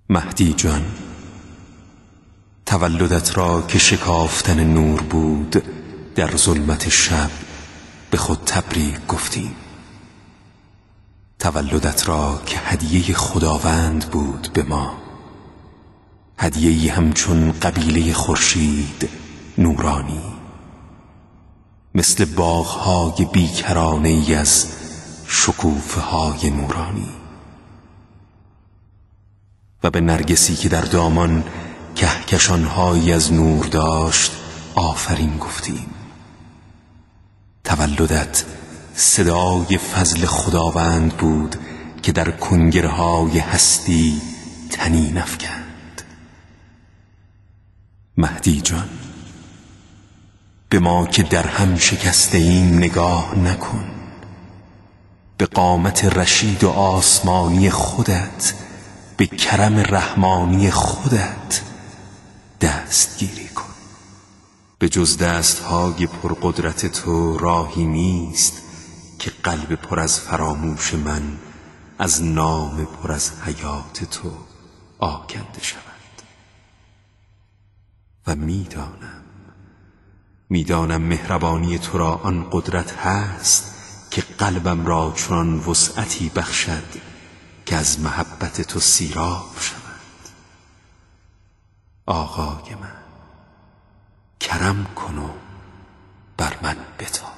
مهدی جان، تولدت را که شکافتن نور بود در ظلمت شب به خود تبریک گفتیم. تولدت را که هدیه خداوند بود به ما، هدیه‌ای همچون قبیله خورشید نورانی، مثل باغ‌های بیکرانه‌ای از شکوفه‌های نورانی. و به نرگسی که در دامان کهکشان‌هایی از نور داشت آفرین گفتیم. تولدت صدای فضل خداوند بود که در کنگرهای هستی طنین افکند. مهدی جان، به ما که در هم شکسته ایم نگاه نکن، به قامت رشید و آسمانی خودت، به کرم رحمانی خودت دستگیری کن. به جز دستهای پرقدرت تو راهی نیست که قلب پر از فراموش من از نام پر از حیات تو آکنده شود. و میدانم مهربانی تو را آن قدرت هست که قلبم را چنان وسعتی بخشد که از محبت تو سیراب شود. آقای من، کرم کن و بر من بتاب.